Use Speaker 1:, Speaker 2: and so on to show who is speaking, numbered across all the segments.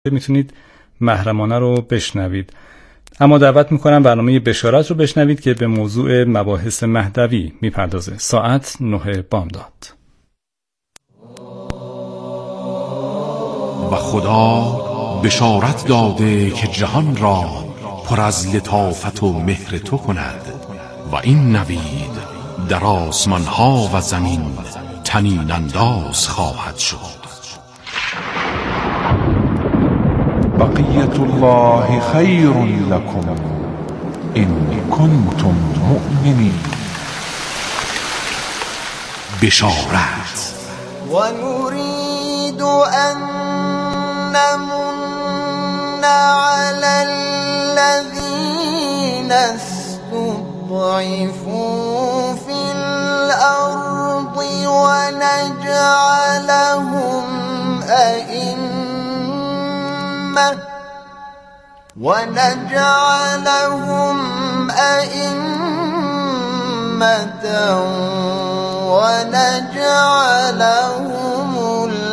Speaker 1: میتونید محرمانه رو بشنوید. اما دعوت میکنم برنامه بشارت رو بشنوید که به موضوع مباحث مهدوی میپردازه. ساعت 9 بامداد.
Speaker 2: و خدا بشارت داده که جهان را پر از لطافت و مهر تو کند و این نوید در آسمان ها و زمین طنین انداز خواهد شد.
Speaker 3: بقیت الله خیر لکم ان کنتم مؤمنین.
Speaker 2: بشارت.
Speaker 4: و نريد ان نمن على الذين استضعفوا في الارض ونجعلهم أئمة ونجعلهم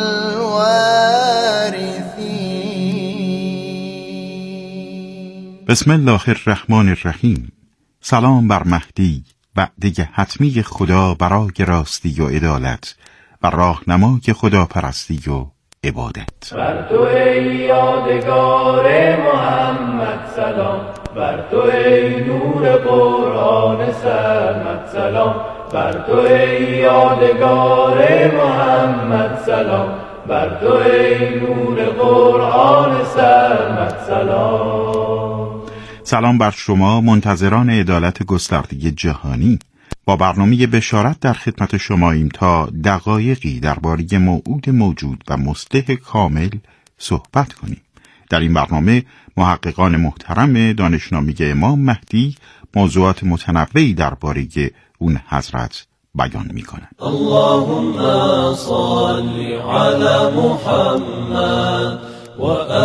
Speaker 4: الوارثين.
Speaker 5: بسم الله الرحمن الرحیم. سلام بر مهدی، وعده حتمی خدا برای راستی و عدالت و راهنمای خدا پرستی و عبادت.
Speaker 6: بر تو ای یادگار محمد سلام، بر تو ای نور قرآن سرمد سلام، بر تو ای یادگار محمد سلام، بر تو ای نور قرآن سرمد سلام.
Speaker 5: سلام بر شما منتظران عدالت گسترده جهانی. با برنامه بشارت در خدمت شماییم تا دقایقی درباره موعود موجود و مصلح کامل صحبت کنیم. در این برنامه محققان محترم دانشنامه امام مهدی موضوعات متنوعی درباره اون حضرت بیان می‌کنند.
Speaker 6: اللهم صل علی محمد و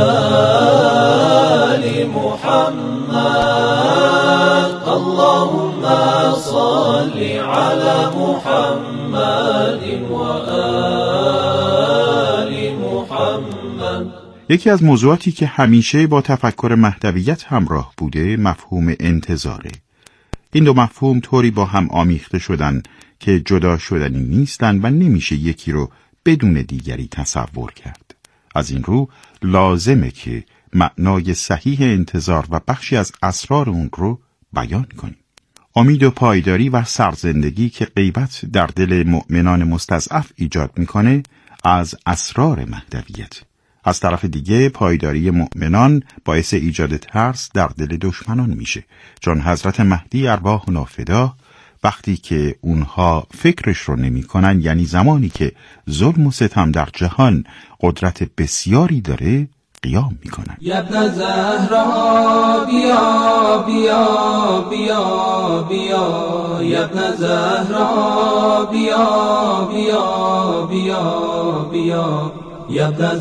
Speaker 6: آل محمد. اللهم صل علی محمد و آل محمد.
Speaker 5: یکی از موضوعاتی که همیشه با تفکر مهدویت همراه بوده مفهوم انتظاره. این دو مفهوم طوری با هم آمیخته شدن که جدا شدنی نیستن و نمیشه یکی رو بدون دیگری تصور کرد. از این رو لازمه که معنای صحیح انتظار و بخشی از اسرار اون رو بیان کنیم. امید و پایداری و سرزندگی که غیبت در دل مؤمنان مستضعف ایجاد میکنه از اسرار مهدویت. از طرف دیگه پایداری مؤمنان باعث ایجاد ترس در دل دشمنان میشه، چون حضرت مهدی ارواحنا فدا وقتی که اونها فکرش رو نمی کنن، یعنی زمانی که ظلم و ستم در جهان قدرت بسیاری داره، قیام میکنن.
Speaker 6: ابن زهرا بیا بیا بیا بیا، ابن زهرا بیا بیا بیا بیا، ابن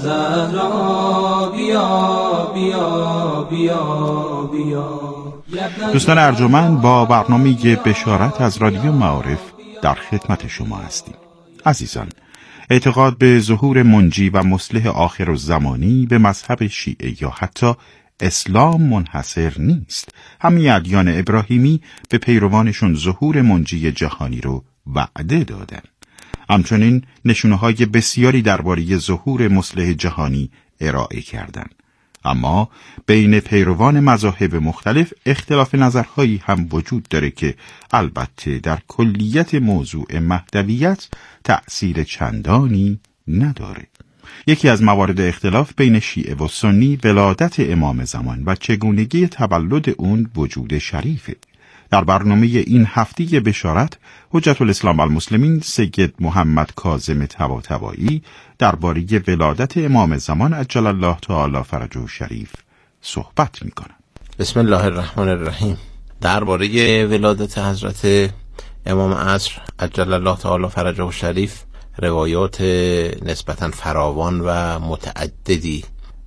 Speaker 6: زهرا بیا بیا بیا بیا.
Speaker 5: دوستان ارجمند، با برنامه بشارت از رادیو معارف در خدمت شما هستیم. عزیزان، اعتقاد به ظهور منجی و مصلح آخرالزمانی به مذهب شیعه یا حتی اسلام منحصر نیست. همه ادیان ابراهیمی به پیروانشون ظهور منجی جهانی رو وعده دادن. همچنین نشونه‌های بسیاری درباره ظهور مصلح جهانی ارائه کردند. اما بین پیروان مذاهب مختلف اختلاف نظرهایی هم وجود داره که البته در کلیت موضوع مهدویت تأثیر چندانی نداره. یکی از موارد اختلاف بین شیعه و سنی ولادت امام زمان و چگونگی تولد اون وجود شریفه. در برنامه این هفته بشارت حجت الاسلام والمسلمین سید محمد کاظم طباطبایی درباره ولادت امام زمان عجل الله تعالی فرجه شریف صحبت می‌کنند.
Speaker 7: بسم الله الرحمن الرحیم. درباره ولادت حضرت امام عصر عجل الله تعالی فرجه شریف روایات نسبتاً فراوان و متعددی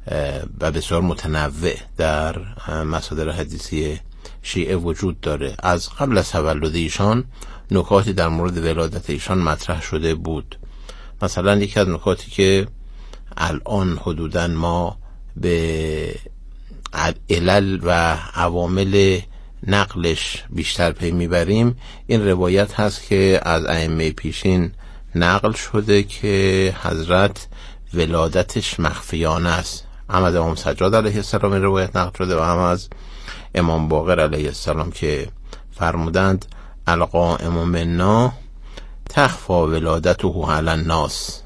Speaker 7: و بسیار متنوع در مصادر حدیثی شیعه وجود داره. از قبل از تولد ایشان نکاتی در مورد ولادت ایشان مطرح شده بود. مثلا یکی از نکاتی که الان حدوداً ما به علل و عوامل نقلش بیشتر پی میبریم، این روایت هست که از ائمه پیشین نقل شده که حضرت ولادتش مخفیانه است. هم از امام سجاد علیه السلام این روایت نقل شده و هم از امام باقر علیه السلام که فرمودند القائم منا تخفی ولادته علی الناس،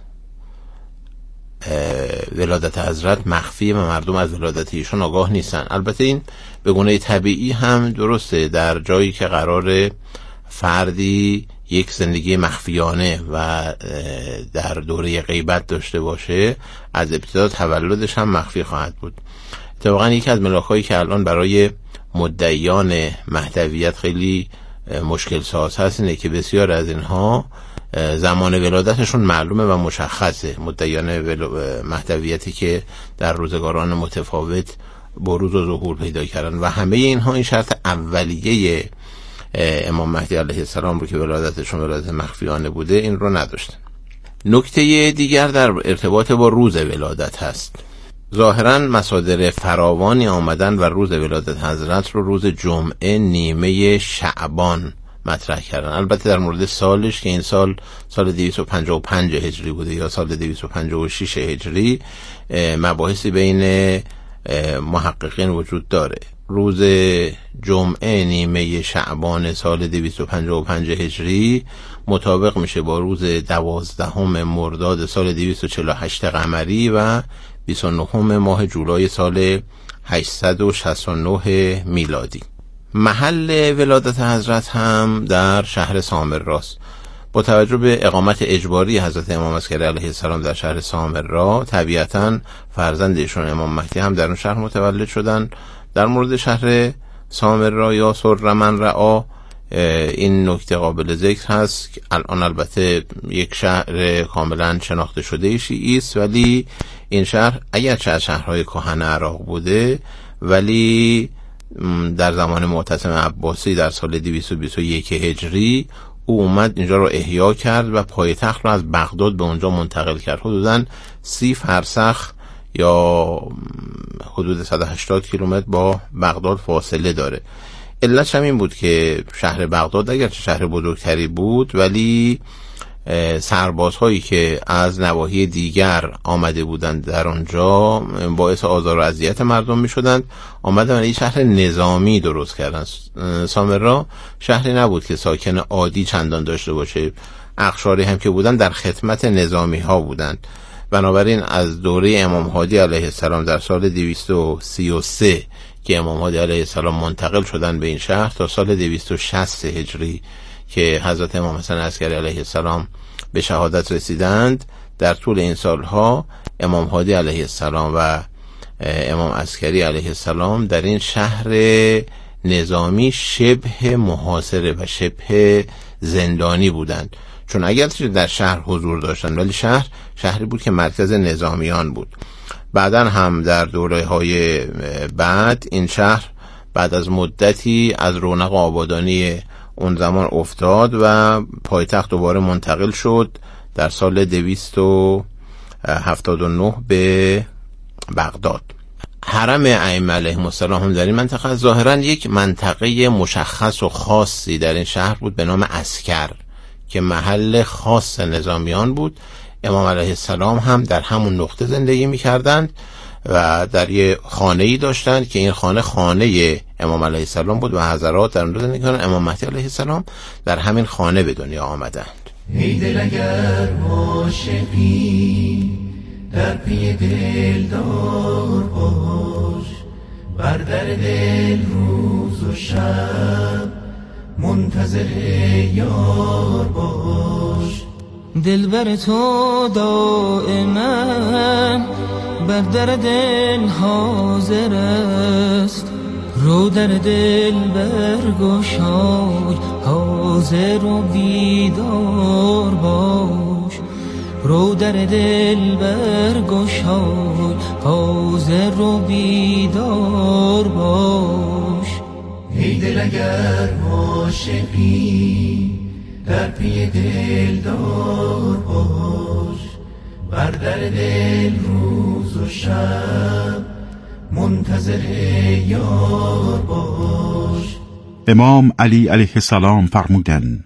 Speaker 7: ولادت حضرت مخفیه و مردم از ولادت ایشون آگاه نیستن. البته این به گونه طبیعی هم درسته، در جایی که قرار فردی یک زندگی مخفیانه و در دوره غیبت داشته باشه، از ابتدا تولدش هم مخفی خواهد بود. اتفاقا یکی از ملاک‌هایی که الان برای مدعیان مهدویت خیلی مشکل ساز هست اینه که بسیار از اینها زمان ولادتشون معلومه و مشخصه. مدعیان مهدویتی که در روزگاران متفاوت بروز و ظهور پیدا کردن و همه اینها این شرط اولیه امام مهدی علیه السلام رو که ولادتشون ولادت مخفیانه بوده این رو نداشتن. نکته دیگر در ارتباط با روز ولادت هست. ظاهرا مصادر فراوانی آمدن و روز ولادت حضرت رو روز جمعه نیمه شعبان مطرح کردن. البته در مورد سالش که این سال 255 هجری بوده یا سال 256 هجری مباحثی بین محققین وجود داره. روز جمعه نیمه شعبان سال 255 هجری مطابق میشه با روز 12 مرداد سال 248 قمری و 29 ماه جولای سال 869 میلادی. محل ولادت حضرت هم در شهر سامراست. با توجه به اقامت اجباری حضرت امام عسکری علیه السلام در شهر سامرا، طبیعتاً فرزندشون امام مهدی هم در اون شهر متولد شدن. در مورد شهر سامرا یا سرمن رعا این نکته قابل ذکر هست که الان البته یک شهر کاملا شناخته شده شیعی است، ولی این شهر اگرچه از شهرهای کهن عراق بوده ولی در زمان معتصم عباسی در سال 221 هجری او اومد اینجا رو احیا کرد و پایتخت رو از بغداد به اونجا منتقل کرد. حدوداً 30 فرسخ یا حدود 180 کیلومتر با بغداد فاصله داره. علتش هم این بود که شهر بغداد اگرچه شهر بزرگتری بود ولی سربازهایی که از نواحی دیگر آمده بودند در آنجا باعث آزار و اذیت مردم می شدند. آمدن این شهر نظامی درست کردن. سامرا شهری نبود که ساکن عادی چندان داشته باشه، اقشاری هم که بودند در خدمت نظامی ها بودند. بنابراین از دوره امام هادی علیه السلام در سال 233 که امام هادی علیه السلام منتقل شدن به این شهر تا سال 260 هجری که حضرت امام حسن عسکری علیه السلام به شهادت رسیدند، در طول این سالها امام هادی علیه السلام و امام عسکری علیه السلام در این شهر نظامی شبه محاصره و شبه زندانی بودند، چون اگرچه در شهر حضور داشتند ولی شهری بود که مرکز نظامیان بود. بعدن هم در دوره‌های بعد این شهر بعد از مدتی از رونق آبادانی اون زمان افتاد و پایتخت دوباره منتقل شد در سال 279 به بغداد. حرم ائمه علیهم السلام هم در این منطقه ظاهرا یک منطقه مشخص و خاصی در این شهر بود به نام عسکر که محل خاص نظامیان بود. امام علیه السلام هم در همون نقطه زندگی می‌کردند و در یه خانه‌ای داشتند که این خانه امام علیه السلام بود و حضرات در اون زندگی کردند. امام مهدی علیه السلام در همین خانه به دنیا آمدند.
Speaker 6: ای دل اگر عاشقی در پی دلدار باش، بر در دل روز و شب منتظر یار باش. دلبر تو دائما بر در دل حاضر است، رو در دل برگشای حاضر و بیدار باش. رو در دل برگشای حاضر و بیدار باش. ای دل اگر عاشقی در پی دلدار باش، بر در دل روز و شب منتظر یار باش.
Speaker 5: امام علی علیه السلام فرمودند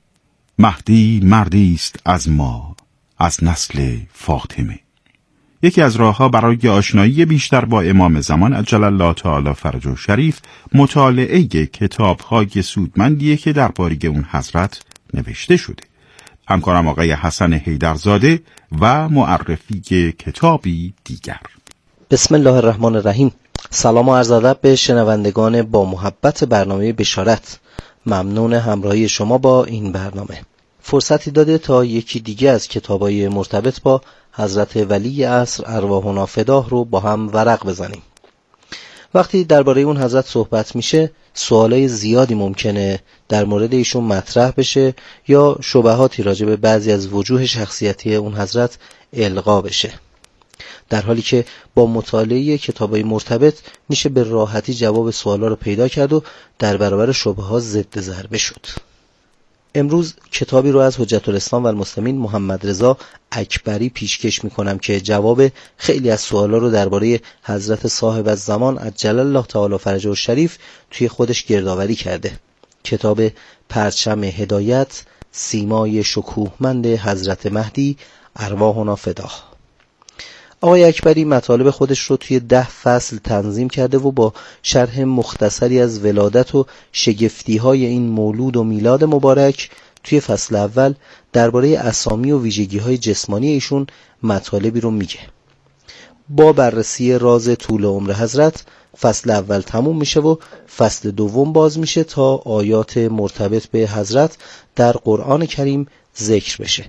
Speaker 5: مهدی مردی است از ما، از نسل فاطمه. یکی از راه‌ها برای آشنایی بیشتر با امام زمان عجل الله تعالی فرجه شریف مطالعه کتاب‌های سودمندیه که درباره اون حضرت نوشته شده. همکارم آقای حسن حیدرزاده و معرفی کتابی دیگر.
Speaker 8: بسم الله الرحمن الرحیم. سلام و عرض ادب به شنوندگان با محبت برنامه بشارت. ممنون همراهی شما با این برنامه. فرصتی داده تا یکی دیگه از کتابای مرتبط با حضرت ولی عصر ارواحنا فداه رو با هم ورق بزنیم. وقتی درباره اون حضرت صحبت میشه سوالای زیادی ممکنه در مورد ایشون مطرح بشه یا شبهاتی راجع به بعضی از وجوه شخصیتی اون حضرت القا بشه، در حالی که با مطالعه کتابای مرتبط میشه به راحتی جواب سوالا رو پیدا کرد و در برابر شبهات ضد ضربه شد. امروز کتابی رو از حجت الاسلام و المسلمین محمد رضا اکبری پیشکش میکنم که جواب خیلی از سوالا رو درباره حضرت صاحب الزمان عجل الله تعالی فرجه الشریف توی خودش گردآوری کرده. کتاب پرچم هدایت، سیمای شکوهمند حضرت مهدی ارواحنا فداه. آقای اکبری مطالب خودش رو توی 10 فصل تنظیم کرده و با شرح مختصری از ولادت و شگفتی‌های این مولود و میلاد مبارک توی فصل اول درباره اسامی و ویژگی‌های جسمانی ایشون مطالبی رو میگه. با بررسی راز طول عمر حضرت فصل اول تموم میشه و فصل دوم باز میشه تا آیات مرتبط به حضرت در قرآن کریم ذکر بشه.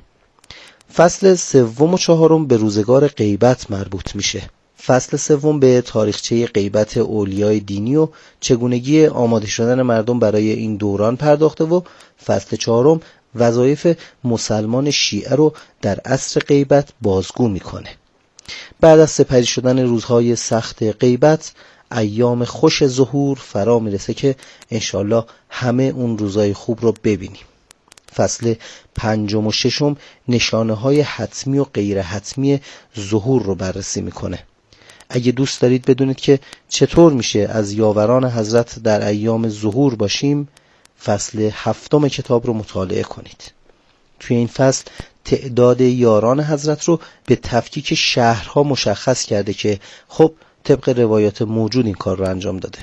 Speaker 8: فصل سوم و چهارم به روزگار غیبت مربوط میشه. فصل سوم به تاریخچه غیبت اولیای دینی و چگونگی آماده شدن مردم برای این دوران پرداخته و فصل چهارم وظایف مسلمان شیعه رو در عصر غیبت بازگو میکنه. بعد از سپری شدن روزهای سخت غیبت ایام خوش ظهور فرا میرسه که انشالله همه اون روزهای خوب رو ببینیم. فصل پنجم و ششم نشانه های حتمی و غیر حتمی ظهور رو بررسی میکنه. اگه دوست دارید بدونید که چطور میشه از یاوران حضرت در ایام ظهور باشیم، فصل هفتم کتاب رو مطالعه کنید. توی این فصل تعداد یاران حضرت رو به تفکیک شهرها مشخص کرده که خب طبق روایات موجود این کار رو انجام داده.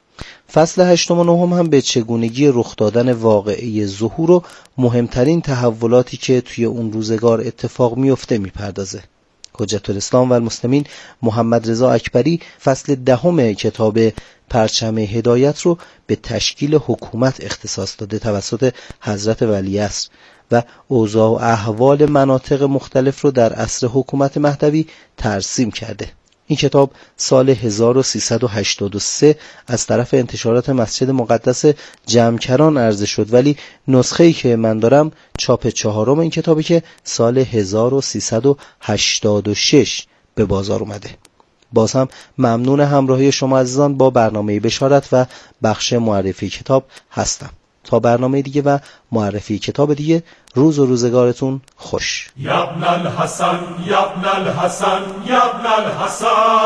Speaker 8: فصل هشتم و نهم هم به چگونگی رخ دادن واقعه ظهور و مهمترین تحولاتی که توی اون روزگار اتفاق میفته میپردازه. حجت الاسلام و المسلمین محمد رضا اکبری فصل دهم کتاب پرچم هدایت رو به تشکیل حکومت اختصاص داده توسط حضرت ولی عصر و اوضاع و احوال مناطق مختلف رو در عصر حکومت مهدوی ترسیم کرده. این کتاب سال 1383 از طرف انتشارات مسجد مقدس جمکران عرضه شد، ولی نسخه‌ای که من دارم چاپ 4 این کتابی که سال 1386 به بازار اومده. باز هم ممنون همراهی شما عزیزان با برنامه بشارت و بخش معرفی کتاب هستم. تا برنامه دیگه و معرفی کتاب دیگه روز و روزگارتون خوش.
Speaker 9: یا ابن الحسن یا ابن الحسن یا ابن الحسن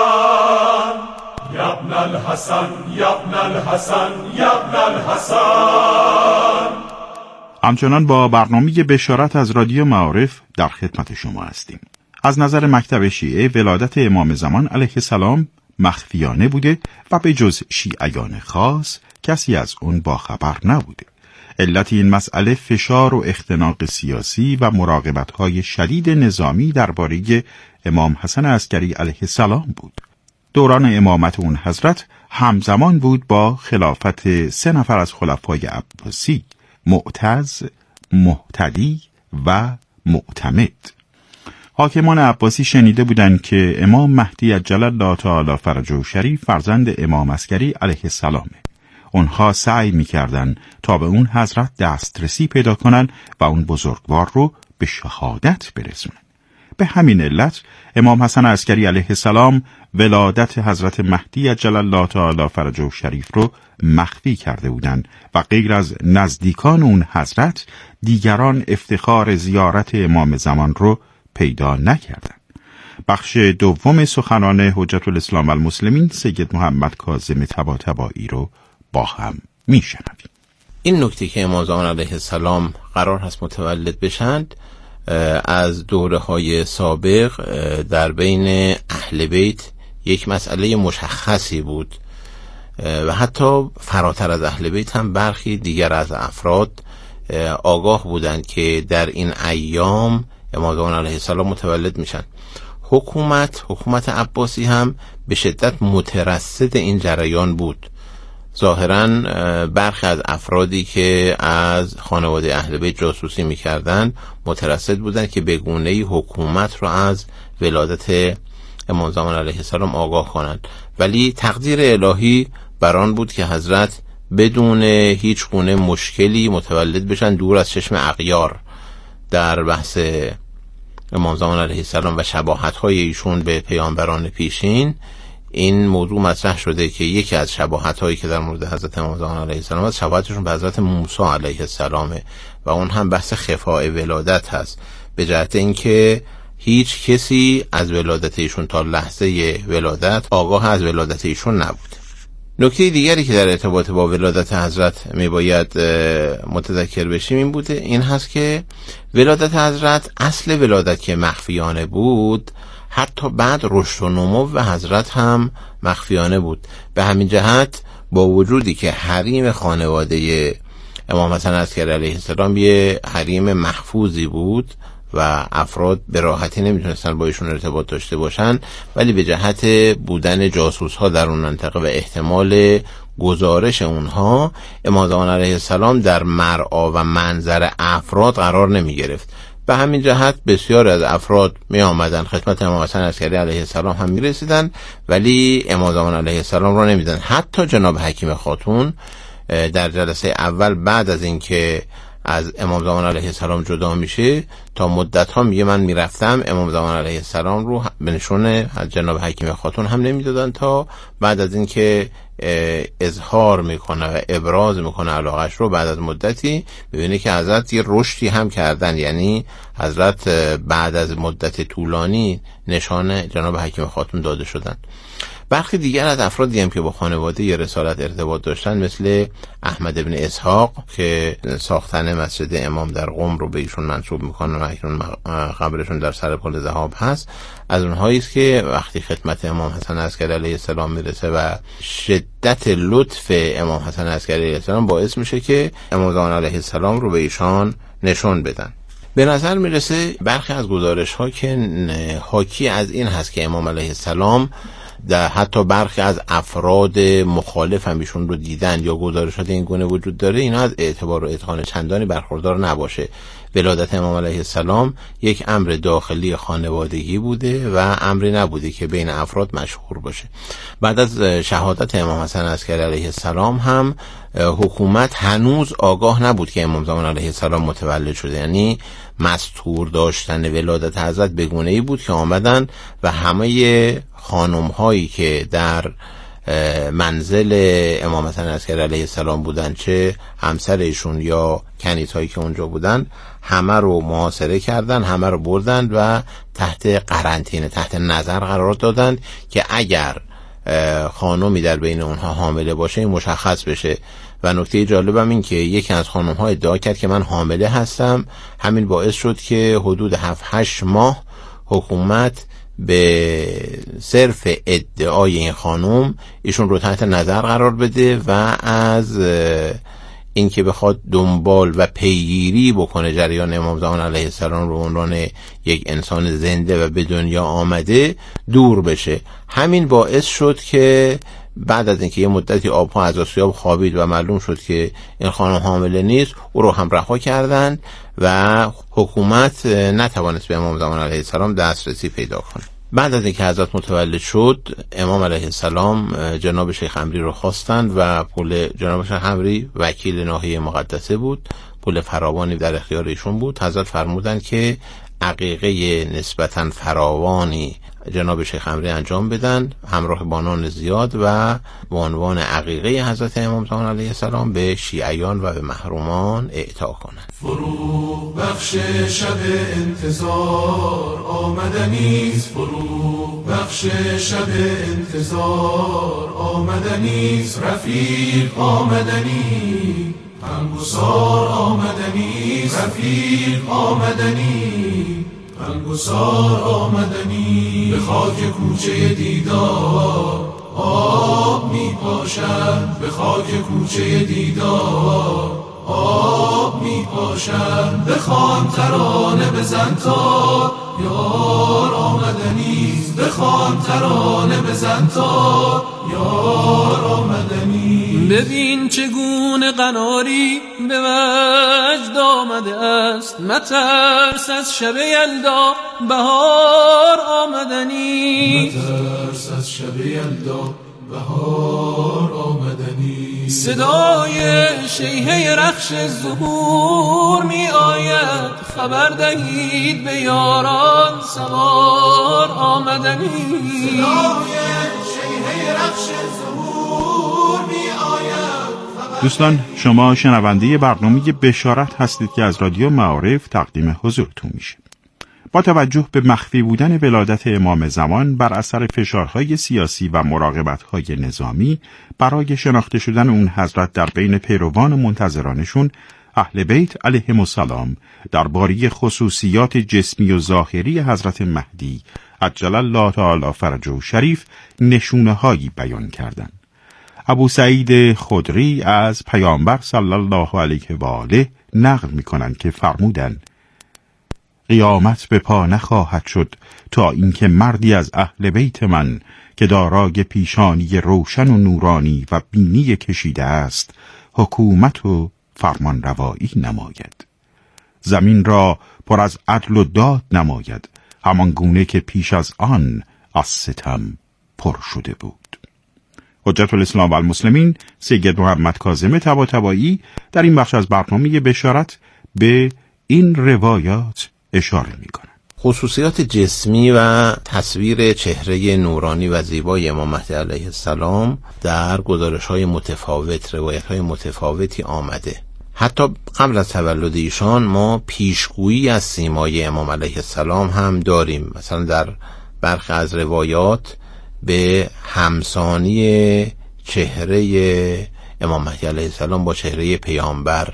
Speaker 9: یا ابن الحسن یا ابن الحسن یا ابن الحسن.
Speaker 5: همچنان با برنامه بشارت از رادیو معارف در خدمت شما هستیم. از نظر مکتب شیعه ولادت امام زمان علیه السلام مخفیانه بوده و به جز شیعیان خاص کسی از اون باخبر نبوده. علت این مسئله فشار و اختناق سیاسی و مراقبت‌های شدید نظامی درباره امام حسن عسکری علیه السلام بود. دوران امامت اون حضرت همزمان بود با خلافت 3 نفر از خلفای عباسی، معتز، مهتدی و معتمد. حاکمان عباسی شنیده بودند که امام مهدی عجل الله تعالی فرجه شریف فرزند امام عسکری علیه السلامه. اونها سعی می‌کردند تا به اون حضرت دسترسی پیدا کنن و اون بزرگوار رو به شهادت برسونن. به همین علت امام حسن عسکری علیه السلام ولادت حضرت مهدی عجل الله تعالی فرجه شریف رو مخفی کرده بودند و غیر از نزدیکان اون حضرت دیگران افتخار زیارت امام زمان رو پیدا نکردند. بخش دوم سخنان حجت الاسلام المسلمین سید محمد کاظم طباطبایی رو با هم میشنویم.
Speaker 7: این نکته که امام زمان علیه السلام قرار هست متولد بشند از دوره‌های سابق در بین اهل بیت یک مسئله مشخصی بود و حتی فراتر از اهل بیت هم برخی دیگر از افراد آگاه بودند که در این ایام امام زمان علیه السلام متولد میشن. حکومت عباسی هم به شدت مترصد این جریان بود. ظاهراً برخی از افرادی که از خانواده اهل بیت جاسوسی میکردند مترصد بودند که به گونه‌ای حکومت رو از ولادت امام زمان علیه السلام آگاه کنند، ولی تقدیر الهی بر آن بود که حضرت بدون هیچ گونه مشکلی متولد بشن دور از چشم اغیار. در بحث امام زمان علیه السلام و شباهت‌های ایشون به پیامبران پیشین این موضوع مطرح شده که یکی از شباهت‌هایی که در مورد حضرت امام زمان علیه السلام است شباهتشون به حضرت موسی علیه السلامه و اون هم بحث خفاء ولادت هست، به جهت اینکه هیچ کسی از ولادت ایشون تا لحظه ولادت آگاه از ولادت ایشون نبود. نکته دیگری که در ارتباط با ولادت حضرت میباید متذکر بشیم این هست که ولادت حضرت، اصل ولادت که مخفیانه بود، حتی بعد رشد و نمو و حضرت هم مخفیانه بود. به همین جهت با وجودی که حریم خانواده امام حسن عسکری علیه السلام یه حریم محفوظی بود و افراد به راحتی نمیتونستن با ایشون ارتباط داشته باشن، ولی به جهت بودن جاسوس ها در اون منطقه و احتمال گزارش اونها امام زمان علیه السلام در مرعا و منظر افراد قرار نمی گرفت. به همین جهت بسیار از افراد می آمدن خدمت امام حسن عسکری علیه السلام هم می رسیدن، ولی امام زمان علیه السلام را نمیدن. حتی جناب حکیم خاتون در جلسه اول بعد از اینکه از امام زمان علیه السلام جدا میشه تا مدت ها میگه من میرفتم امام زمان علیه السلام رو به نشون جناب حکیم خاتون هم نمیدادن تا بعد از اینکه اظهار میکنه و ابراز میکنه علاقش رو بعد از مدتی ببینه که حضرت یه رشدی هم کردن، یعنی حضرت بعد از مدت طولانی نشان جناب حکیم خاتون داده شدن. برخی دیگر از افرادی هم که با خانواده ی رسالت ارتباط داشتن مثل احمد ابن اسحاق که ساختن مسجد امام در قم رو به ایشون منسوب میکنن و ایشون قبرشون در سر پل ذهاب هست، از اونهایی است که وقتی خدمت امام حسن عسکری علیه السلام میرسه و شدت لطف امام حسن عسکری علیه السلام باعث میشه که امام زمان علیه السلام رو به ایشان نشون بدن. به نظر میرسه برخی از گزارش ها که حاکی از این هست که امام علیه السلام در حتی برخی از افراد مخالف هم ایشون رو دیدن یا گزارشات این گونه وجود داره، اینا از اعتبار و اتقان چندانی برخوردار نباشه. ولادت امام علیه السلام یک امر داخلی خانوادگی بوده و امری نبوده که بین افراد مشهور باشه. بعد از شهادت امام حسن عسکری علیه السلام هم حکومت هنوز آگاه نبود که امام زمان علیه السلام متولد شده، یعنی مستور داشتن ولادت حضرت به گونه‌ای بود که آمدن و همه خانم هایی که در منزل امام حسن عسکری علیه السلام بودن، چه همسر ایشون یا کنیز هایی که اونجا بودن، همه رو محاصره کردن، همه رو بردن و تحت قرنطینه، تحت نظر قرار دادند که اگر خانمی در بین اونها حامله باشه این مشخص بشه. و نکته جالبم این که یکی از خانم ها ادعا کرد که من حامله هستم. همین باعث شد که حدود 7-8 ماه حکومت به صرف ادعای این خانم ایشون رو تحت نظر قرار بده و از این که بخواد دنبال و پیگیری بکنه جریان امام زمان علیه السلام رو عنوان یک انسان زنده و به دنیا آمده دور بشه. همین باعث شد که بعد از اینکه یه مدتی آبها از آسیاب خوابید و معلوم شد که این خانم حامله نیست، او رو هم رها کردند و حکومت نتوانست به امام زمان علیه السلام دسترسی پیدا کنه. بعد از اینکه حضرت متولد شد، امام علیه السلام جناب شیخ امری رو خواستند و پول جناب شیخ امری وکیل ناحیه مقدسه بود، پول فراوانی در اختیار ایشون بود. حضرت فرمودند که عقیقه نسبتاً فراوانی جناب شیخ امری انجام بدن همراه بانان زیاد و به عنوان عقیقه حضرت امام زمان علیه السلام به شیعیان و به محرومان اعطا کنند.
Speaker 9: فروغ بخش شب انتظار آمدنیست، فروغ بخش شب انتظار آمدنیست، رفیق آمدنی غمگسار آمدنیست، رفیق آمدنی غمگسار آمدنی. به خاک کوچه دیدار آب می پاشد، به خاک کوچه دیدار آب می پاشد. بخوان ترانه بزن تا یار آمدنیست، بخوان ترانه بزن تا یار آمدنی.
Speaker 10: ببین چگونه قناری به وجد آمده است، مترس از شب یلدا بهار آمدنی،
Speaker 9: مترس از شب یلدا بهار آمدنی.
Speaker 10: صدای شیهه رخش ظهور می آید، خبر دهید به یاران سوار آمدنی.
Speaker 9: صدای شیهه رخش ظهور می آید.
Speaker 5: دوستان، شما شنونده برنامه بشارت هستید که از رادیو معارف تقدیم حضورتون میشه. با توجه به مخفی بودن ولادت امام زمان بر اثر فشارهای سیاسی و مراقبت‌های نظامی برای شناخته شدن اون حضرت در بین پیروان و منتظرانشون، اهل بیت علیهم السلام درباره خصوصیات جسمی و ظاهری حضرت مهدی عجل الله تعالی فرجه شریف نشونه‌هایی بیان کردند. ابو سعید خدری از پیامبر صلی الله علیه و آله نقل می‌کنند که فرمودند: قیامت به پا نخواهد شد تا اینکه مردی از اهل بیت من که دارای پیشانی روشن و نورانی و بینی کشیده است حکومت و فرمان روایی نماید، زمین را پر از عدل و داد نماید، همان گونه که پیش از آن از ستم پر شده بود. حجت الاسلام و المسلمین سید محمد کاظم طباطبایی در این بخش از برنامه بشارت به این روایات اشاره می‌کنه.
Speaker 7: خصوصیات جسمی و تصویر چهره نورانی و زیبای امام مهدی علیه السلام در گزارش‌های متفاوت، روایت‌های متفاوتی آمده. حتی قبل از تولد ایشان ما پیشگویی از سیمای امام علیه السلام هم داریم. مثلا در برخی از روایات به همسانی چهره امام مهدی علیه السلام با چهره پیامبر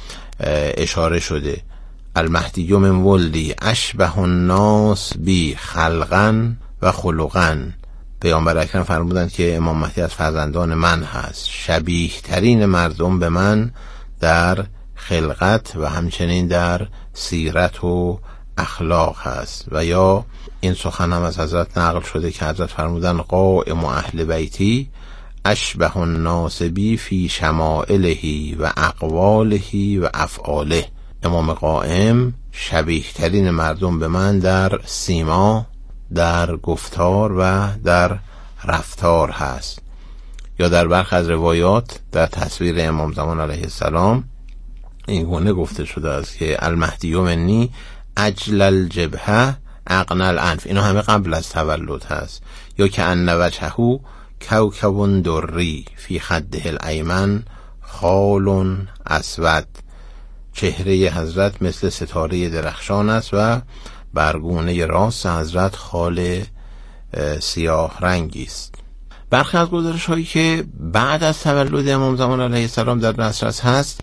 Speaker 7: اشاره شده. المهدی من ولدی اشبه الناس بی خلقا و خلقا. پیامبر اکرم فرمودند که امام مهدی از فرزندان من هست، شبیه ترین مردم به من در خلقت و همچنین در سیرت و اخلاق هست. و یا این سخن هم از حضرت نقل شده که حضرت فرمودند قائم اهل بیتی اشبه الناس بی فی شمائله و اقواله و افعاله. امام قائم شبیه ترین مردم به من در سیما، در گفتار و در رفتار هست. یا در برخی از روایات در تصویر امام زمان علیه السلام این گونه گفته شده است که المهدی منی اجل الجبهه اقنى الانف. اینا همه قبل از تولد هست. یا که ان وجهه کوكب دری فی خده الایمن خال اسود. چهره حضرت مثل ستاره درخشان است و برگونه راست حضرت خال سیاه رنگی است. برخی از گزارش هایی که بعد از تولد امام زمان علیه السلام در دسترس هست،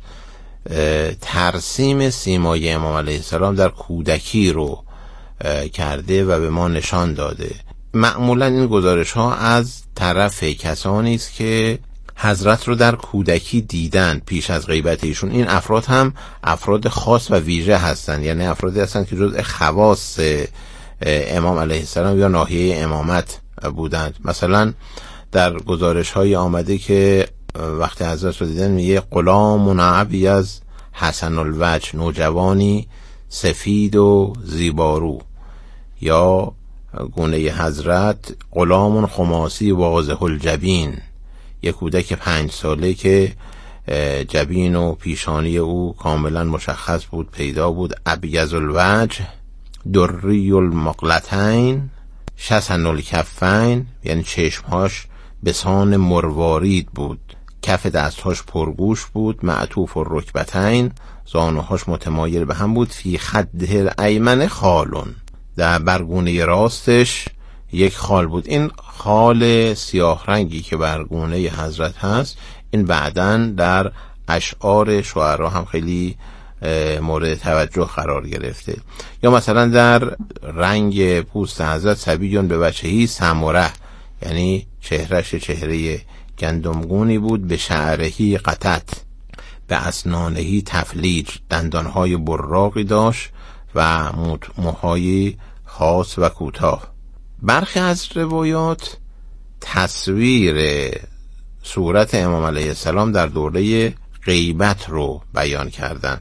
Speaker 7: ترسیم سیمای امام علیه السلام در کودکی رو کرده و به ما نشان داده. معمولا این گزارش ها از طرف کسانی است که حضرت رو در کودکی دیدن پیش از غیبت ایشون. این افراد هم افراد خاص و ویژه هستند، یعنی افرادی هستند که جزء خواص امام علیه السلام یا ناحیه امامت بودند. مثلا در گزارش های آمده که وقتی حضرت رو دیدن میگه غلام ابی از حسن الوجه، نوجوانی سفید و زیبارو. یا گونه حضرت غلام خماسی واضح الجبین، یک کودک 5 ساله که جبین و پیشانی او کاملا مشخص بود، پیدا بود. ابیض الوجه دری المقلتین شسن الکفین یعنی چشمهاش بسان مروارید بود، کف دستهاش پرگوش بود، معطوف الرکبتین زانوهاش متمایل به هم بود، فی خده الایمن خالون در برگونه راستش یک خال بود. این خال سیاه رنگی که برگونه حضرت هست این بعداً در اشعار شعرا هم خیلی مورد توجه قرار گرفته. یا مثلا در رنگ پوست حضرت صبیون به وجهی سمره یعنی چهرش چهره گندمگونی بود، به شعرهی قطت، به اسنانهی تفلیج، دندانهای براقی داشت و موهای خاص و کوتاه. برخی از روایات تصویر صورت امام علیه السلام در دوره غیبت رو بیان کردند.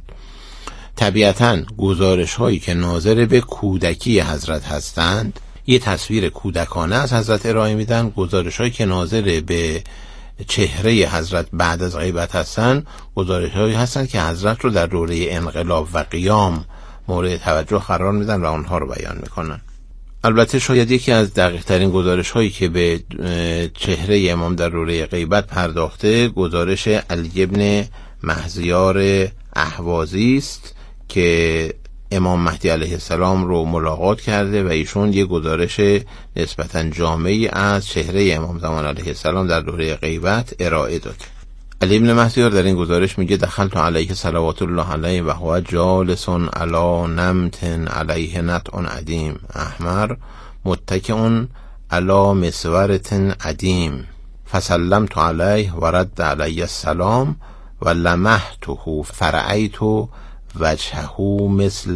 Speaker 7: طبیعتاً گزارش هایی که ناظر به کودکی حضرت هستند یه تصویر کودکانه از حضرت ارائه میدن، گزارش هایی که ناظر به چهره حضرت بعد از غیبت هستند گزارش هایی هستند که حضرت رو در دوره انقلاب و قیام مورد توجه قرار میدن و اونها رو بیان میکنن. البته شاید یکی از دقیق ترین گزارش هایی که به چهره امام در دوره غیبت پرداخته گزارش علی ابن مهزیار اهوازی است که امام مهدی علیه السلام رو ملاقات کرده و ایشون یه گزارش نسبتاً جامعی از چهره امام زمان علیه السلام در دوره غیبت ارائه داد. علی ابن مهزیار در این گزارش میگه دخلت علیه صلوات الله علیه و هو جالس علی نمت علیه نطع عدیم احمر متکئ علی مسورة عدیم فسلمت علیه و رد علی السلام و لمحته فرأیت وجهه مثل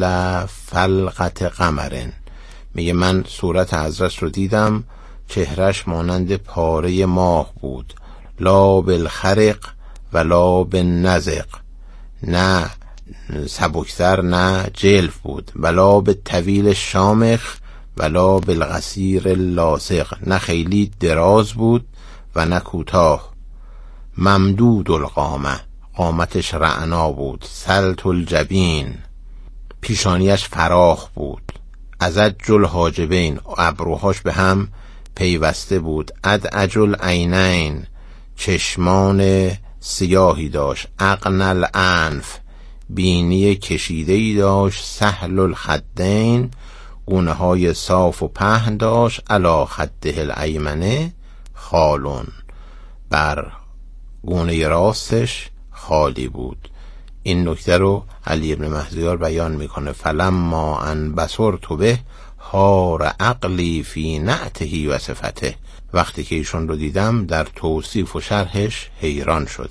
Speaker 7: فلقة قمر. میگه من صورت حضرت رو دیدم، چهرش مانند پاره ماه بود، لا بالخرق و لا بالنزق، نه سبکتر نه جلف بود، ولا بالطویل شامخ ولا بالقصیر لاصق، نه خیلی دراز بود و نه کوتاه، ممدود القامه قامتش رعنا بود، سلط الجبین پیشانیش فراخ بود، ازج الحاجبین ابروهاش به هم پیوسته بود، ادعج العینین چشمان سیاهی داشت، اقن الانف بینی کشیده‌ای داشت، سهل الخدین گونه های صاف و پهن داشت، علی خده الایمنه خالون بر گونه راستش خالی بود. این نکته رو علی ابن مهزیار بیان میکنه. فلما ان بصرت به حار عقلی فی نعته و صفته، وقتی که ایشون رو دیدم در توصیف و شرحش حیران شدم.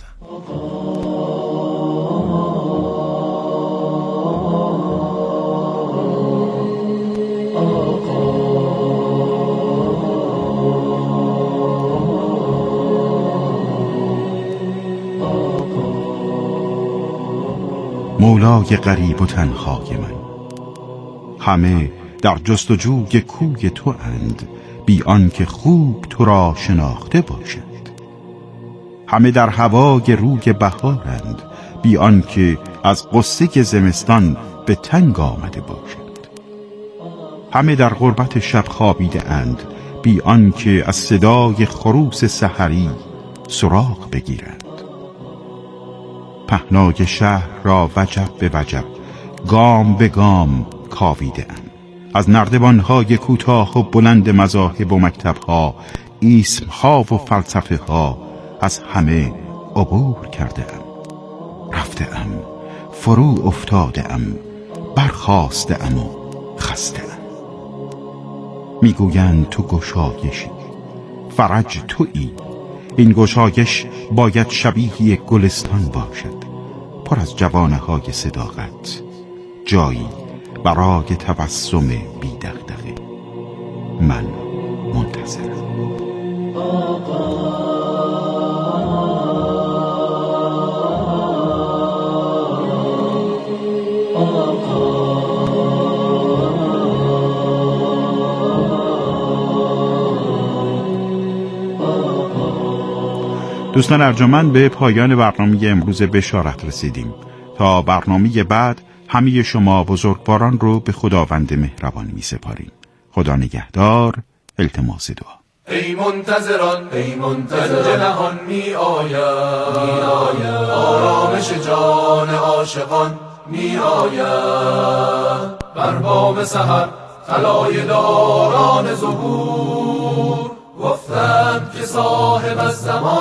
Speaker 5: مولای غریب و تنهای من، همه در جستجوی کوی تو اند بی آنکه خوب تو را شناخته باشند، همه در هوای روی بهارند بی آنکه از غصه زمستان به تنگ آمده باشند، همه در غربت شب خوابیده اند بی آنکه از صدای خروس سحری سراغ بگیرند، پهنای شهر را وجب به وجب گام به گام کاویده ام، از نردبانهای کوتاه و بلند مذاهب و مکتبها، اسمها و فلسفه ها از همه عبور کرده ام، رفته ام، فرو افتاده ام، برخاسته ام و خسته ام. میگویند تو گشایشی، فرج تویی، این گشایش باید شبیه گلستان باشد، پر از جوانه های صداقت، جایی برای تبسم بی دغدغه. من منتظرم. دوستان ارجمند، به پایان برنامه امروز بشارت رسیدیم. تا برنامه بعد همه شما بزرگواران رو به خداوند مهربان می سپاریم. خدا نگهدار. التماس دعا.
Speaker 9: ای منتظران جنهان می آید آرامش جان عاشقان می آید بر بام سحر طلایه داران ظهور گفتند که صاحب الزمان